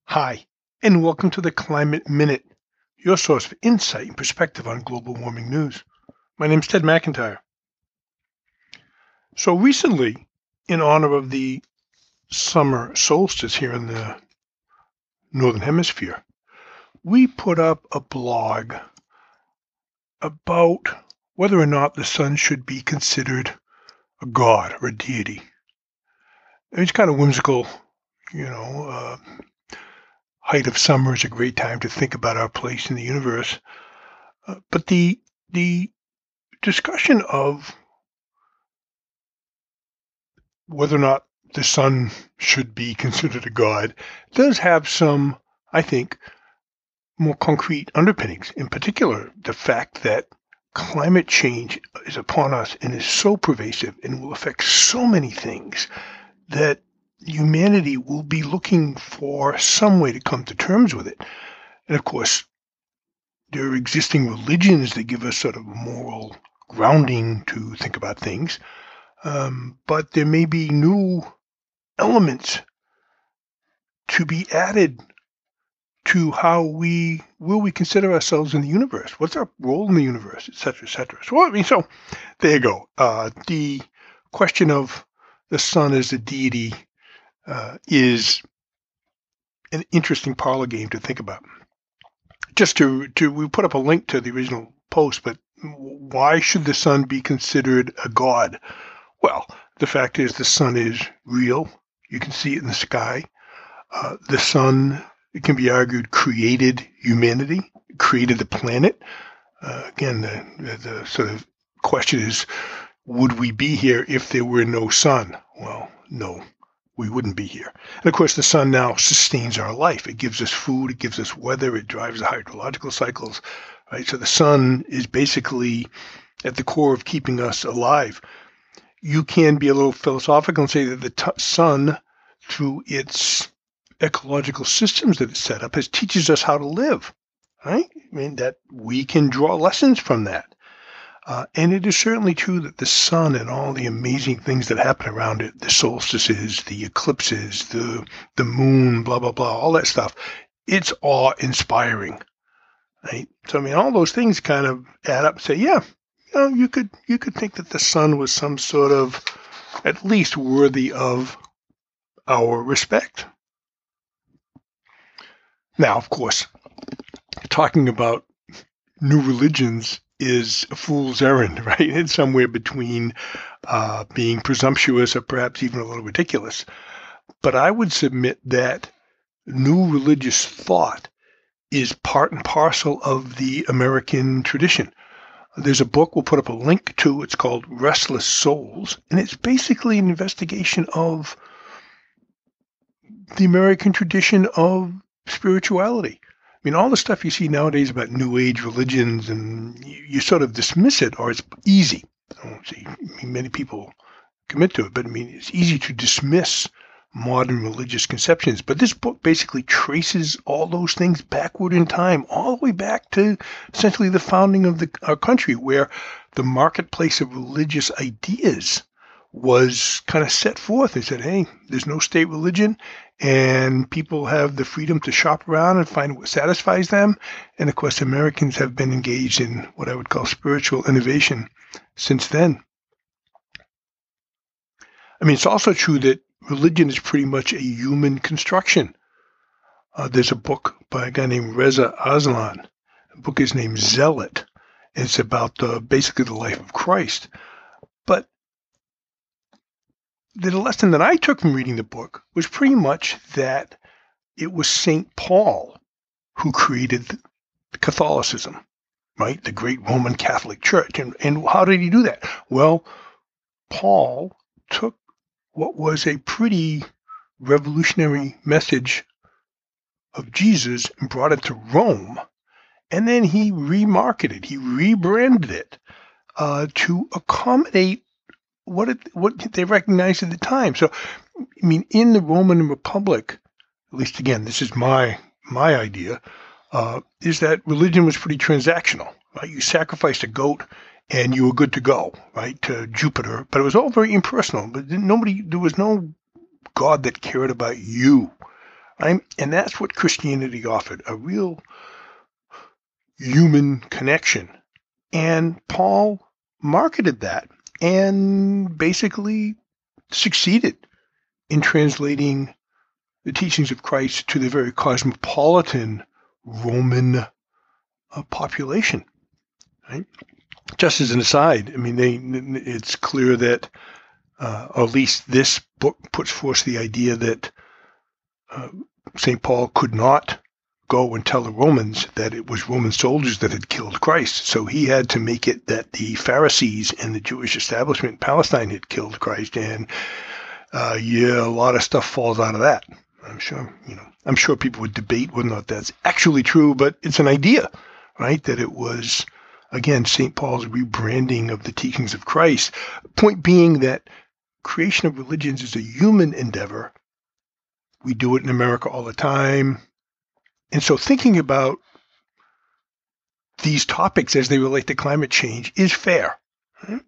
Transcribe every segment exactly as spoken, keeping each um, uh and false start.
Hi, and welcome to the Climate Minute, your source for insight and perspective on global warming news. My name's Ted McIntyre. So recently, in honor of the summer solstice here in the Northern Hemisphere, we put up a blog about whether or not the sun should be considered a god or a deity. It's kind of whimsical, you know. Uh, height of summer is a great time to think about our place in the universe. Uh, but the the discussion of whether or not the sun should be considered a god does have some, I think, more concrete underpinnings. In particular, the fact that climate change is upon us and is so pervasive and will affect so many things that humanity will be looking for some way to come to terms with it. And of course, there are existing religions that give us sort of moral grounding to think about things. Um, but there may be new elements to be added to how we will we consider ourselves in the universe. What's our role in the universe, et cetera, et cetera. So, I mean, so there you go. Uh, the question of the sun as a deity uh, is an interesting parlor game to think about. Just to, to, we put up a link to the original post, but why should the sun be considered a god? Well, the fact is the sun is real. You can see it in the sky. Uh, the sun, it can be argued, created humanity, created the planet. Uh, again, the, the, the sort of question is, would we be here if there were no sun? Well, no, we wouldn't be here. And of course, the sun now sustains our life. It gives us food, it gives us weather, it drives the hydrological cycles, right? So the sun is basically at the core of keeping us alive. You can be a little philosophical and say that the t- sun, through its ecological systems that it's set up, is teaches us how to live, right? I mean, that we can draw lessons from that. Uh, and it is certainly true that the sun and all the amazing things that happen around it, the solstices, the eclipses, the the moon, blah, blah, blah, all that stuff, it's awe-inspiring, right? So, I mean, all those things kind of add up and say, yeah, you know, you could you could think that the sun was some sort of at least worthy of our respect. Now, of course, talking about new religions is a fool's errand, right? It's somewhere between uh, being presumptuous or perhaps even a little ridiculous. But I would submit that new religious thought is part and parcel of the American tradition. There's a book we'll put up a link to. It's called Restless Souls, and it's basically an investigation of the American tradition of spirituality. I mean, all the stuff you see nowadays about New Age religions, and you, you sort of dismiss it, or it's easy. I don't see I mean, many people commit to it, but I mean, it's easy to dismiss modern religious conceptions. But this book basically traces all those things backward in time, all the way back to essentially the founding of the, our country, where the marketplace of religious ideas was kind of set forth. They said, hey, there's no state religion, and people have the freedom to shop around and find what satisfies them. And of course, Americans have been engaged in what I would call spiritual innovation since then. I mean, it's also true that religion is pretty much a human construction. Uh, there's a book by a guy named Reza Aslan. The book is named Zealot. It's about the, basically the life of Christ. But the lesson that I took from reading the book was pretty much that it was Saint Paul who created Catholicism, right? The great Roman Catholic Church. And, and how did he do that? Well, Paul took what was a pretty revolutionary message of Jesus and brought it to Rome. And then he remarketed, he rebranded it uh, to accommodate what it, what they recognized at the time. So, I mean, in the Roman Republic, at least again, this is my my idea, uh, is that religion was pretty transactional. Right? You sacrificed a goat, and you were good to go, right, to Jupiter. But it was all very impersonal. But nobody, there was no God that cared about you, right? And that's what Christianity offered, a real human connection. And Paul marketed that and basically succeeded in translating the teachings of Christ to the very cosmopolitan Roman uh, population. Right? Just as an aside, I mean, they, it's clear that, uh, or at least this book puts forth the idea that uh, Saint Paul could not go and tell the Romans that it was Roman soldiers that had killed Christ. So he had to make it that the Pharisees and the Jewish establishment in Palestine had killed Christ. And uh, yeah, a lot of stuff falls out of that. I'm sure, you know, I'm sure people would debate whether or not that's actually true, but it's an idea, right? That it was, again, Saint Paul's rebranding of the teachings of Christ. Point being that creation of religions is a human endeavor. We do it in America all the time. And so thinking about these topics as they relate to climate change is fair. Right?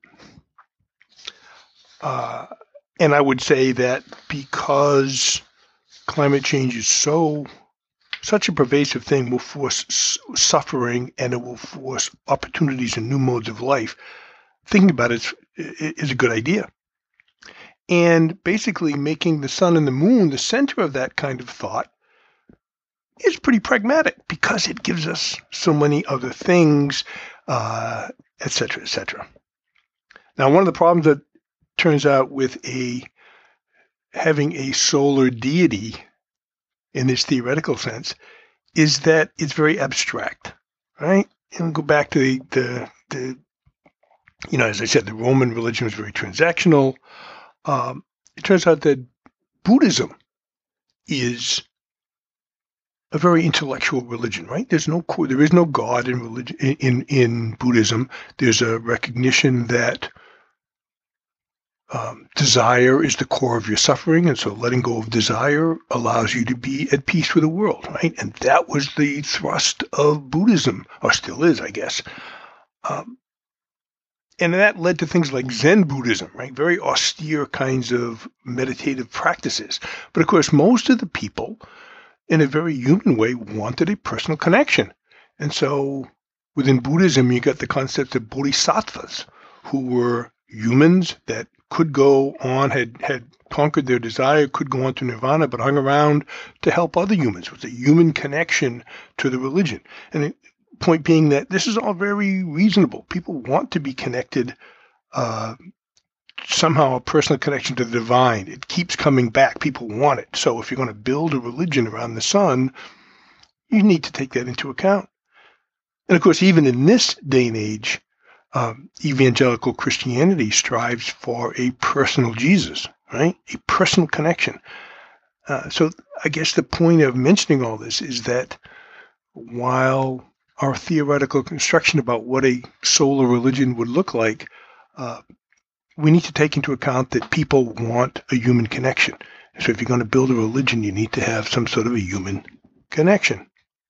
Uh, and I would say that because climate change is so such a pervasive thing, will force s- suffering and it will force opportunities and new modes of life, thinking about it is, is a good idea. And basically making the sun and the moon the center of that kind of thought is pretty pragmatic because it gives us so many other things, uh, et cetera, et cetera. Now, one of the problems that turns out with a having a solar deity in this theoretical sense is that it's very abstract, right? And go back to the, the, the you know, as I said, the Roman religion was very transactional. Um, it turns out that Buddhism is a very intellectual religion, right? There's no, there is no God in religion in in Buddhism. There's a recognition that um, desire is the core of your suffering, and so letting go of desire allows you to be at peace with the world, right? And that was the thrust of Buddhism, or still is, I guess. Um, and that led to things like Zen Buddhism, right? Very austere kinds of meditative practices. But of course, most of the people, in a very human way, wanted a personal connection. And so within Buddhism, you got the concept of bodhisattvas, who were humans that could go on, had, had conquered their desire, could go on to nirvana, but hung around to help other humans. It was a human connection to the religion. And the point being that this is all very reasonable. People want to be connected, uh, somehow a personal connection to the divine. It keeps coming back. People want it. So if you're going to build a religion around the sun, you need to take that into account. And of course, even in this day and age, um, evangelical Christianity strives for a personal Jesus, right? A personal connection. Uh, so I guess the point of mentioning all this is that while our theoretical construction about what a solar religion would look like, uh, we need to take into account that people want a human connection. So if you're going to build a religion, you need to have some sort of a human connection.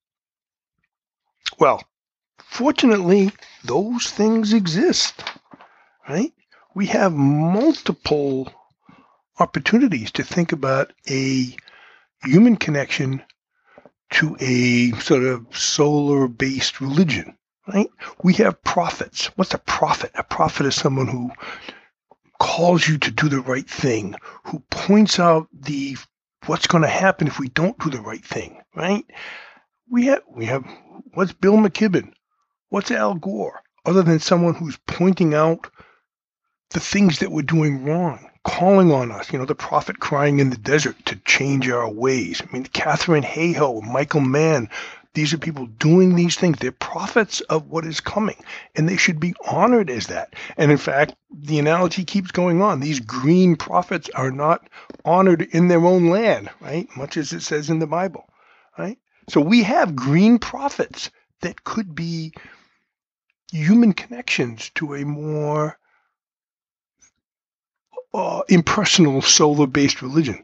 Well, fortunately, those things exist, right? We have multiple opportunities to think about a human connection to a sort of solar-based religion, right? We have prophets. What's a prophet? A prophet is someone who calls you to do the right thing, who points out the what's going to happen if we don't do the right thing, right? We have we have what's Bill McKibben? What's Al Gore? Other than someone who's pointing out the things that we're doing wrong, calling on us, you know, the prophet crying in the desert to change our ways. I mean, Catherine Hayhoe, Michael Mann, these are people doing these things. They're prophets of what is coming, and they should be honored as that. And in fact, the analogy keeps going on. These green prophets are not honored in their own land, right? Much as it says in the Bible, right? So we have green prophets that could be human connections to a more uh, impersonal, solar-based religion.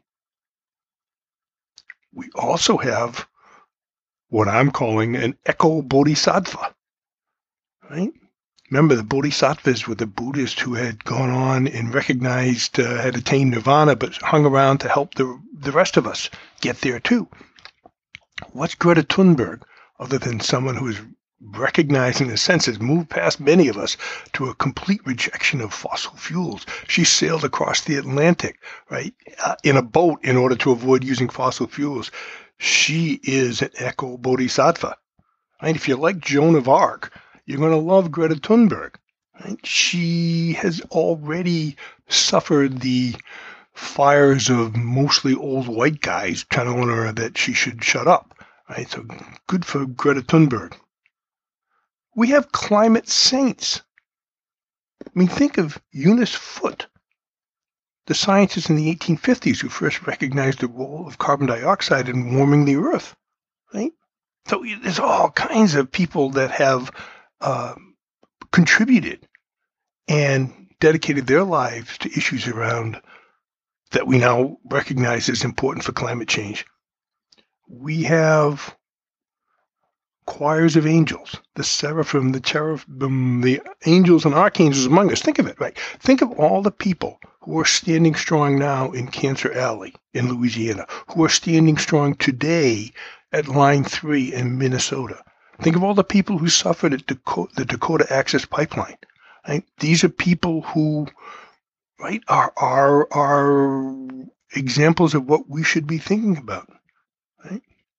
We also have what I'm calling an eco-bodhisattva, right? Remember, the bodhisattvas were the Buddhists who had gone on and recognized, uh, had attained nirvana, but hung around to help the the rest of us get there too. What's Greta Thunberg, other than someone who is recognized in a sense has moved past many of us to a complete rejection of fossil fuels? She sailed across the Atlantic, right, uh, in a boat in order to avoid using fossil fuels. She is an eco-bodhisattva. Right? If you like Joan of Arc, you're going to love Greta Thunberg. Right? She has already suffered the fires of mostly old white guys telling her that she should shut up. Right? So good for Greta Thunberg. We have climate saints. I mean, think of Eunice Foote, the scientist in the eighteen fifties who first recognized the role of carbon dioxide in warming the earth. Right? So there's all kinds of people that have uh, contributed and dedicated their lives to issues around that we now recognize as important for climate change. We have choirs of angels, the seraphim, the cherubim, the angels and archangels among us. Think of it, right? Think of all the people who are standing strong now in Cancer Alley in Louisiana, who are standing strong today at Line three in Minnesota. Think of all the people who suffered at Dakota, the Dakota Access Pipeline. Right? These are people who, right, are, are, are examples of what we should be thinking about. Right?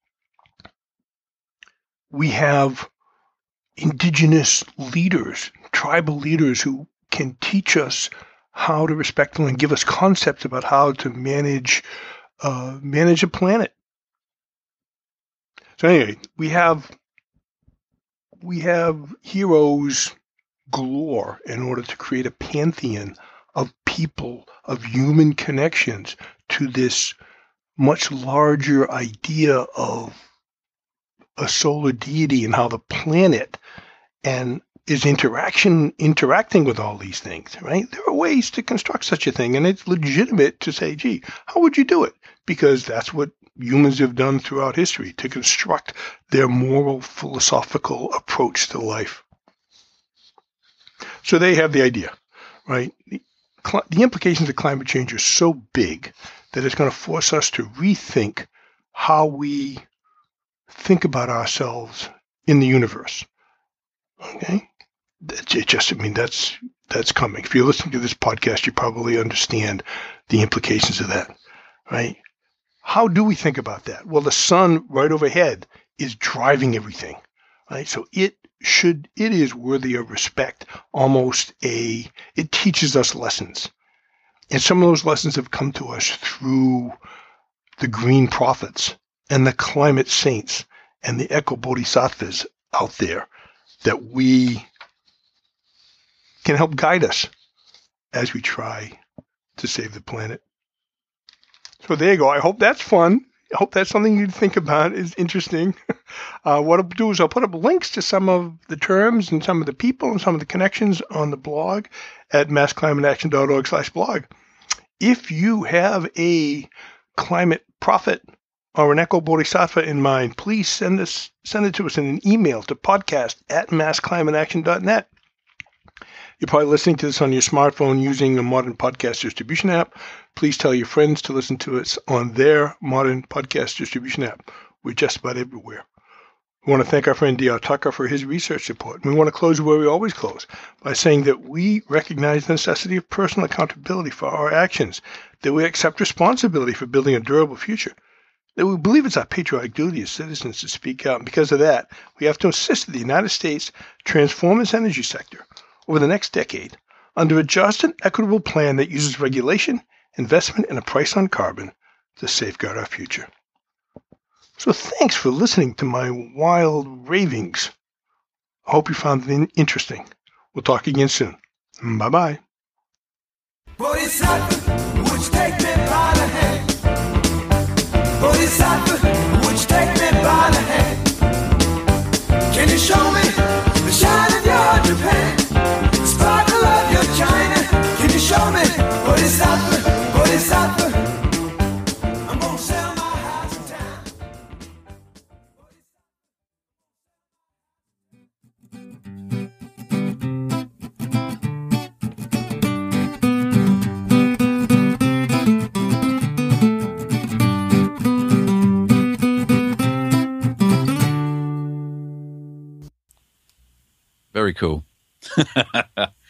We have indigenous leaders, tribal leaders who can teach us how to respect them and give us concepts about how to manage uh, manage a planet. So anyway, we have we have heroes galore in order to create a pantheon of people, of human connections to this much larger idea of a solar deity and how the planet and is interaction interacting with all these things, right? There are ways to construct such a thing, and it's legitimate to say, gee, how would you do it? Because that's what humans have done throughout history, to construct their moral, philosophical approach to life. So they have the idea, right? The, the implications of climate change are so big that it's going to force us to rethink how we think about ourselves in the universe. Okay? It just, I mean, that's that's coming. If you're listening to this podcast, you probably understand the implications of that, right? How do we think about that? Well, the sun right overhead is driving everything, right? So it should, it is worthy of respect. Almost a, it teaches us lessons. And some of those lessons have come to us through the green prophets and the climate saints and the eco-bodhisattvas out there that we can help guide us as we try to save the planet. So there you go. I hope that's fun. I hope that's something you'd think about is interesting. Uh, what I'll do is I'll put up links to some of the terms and some of the people and some of the connections on the blog at mass climate action dot org slash blog. If you have a climate prophet or an eco-bodhisattva in mind, please send us send it to us in an email to podcast at mass climate action dot net. You're probably listening to this on your smartphone using a modern podcast distribution app. Please tell your friends to listen to us on their modern podcast distribution app. We're just about everywhere. We want to thank our friend D R Tucker for his research support. We want to close where we always close, by saying that we recognize the necessity of personal accountability for our actions, that we accept responsibility for building a durable future, that we believe it's our patriotic duty as citizens to speak out. And because of that, we have to insist that the United States transform its energy sector over the next decade under a just and equitable plan that uses regulation, investment, and a price on carbon to safeguard our future. So thanks for listening to my wild ravings. I hope you found it interesting. We'll talk again soon. Bye-bye. Bodhisattva, would you take me by the hand? Bodhisattva, would you take me by the hand? Can you show me the shine of your Japan? The sparkle of your China? Can you show me Bodhisattva, Bodhisattva? I'm gonna sell my house in town. Very cool.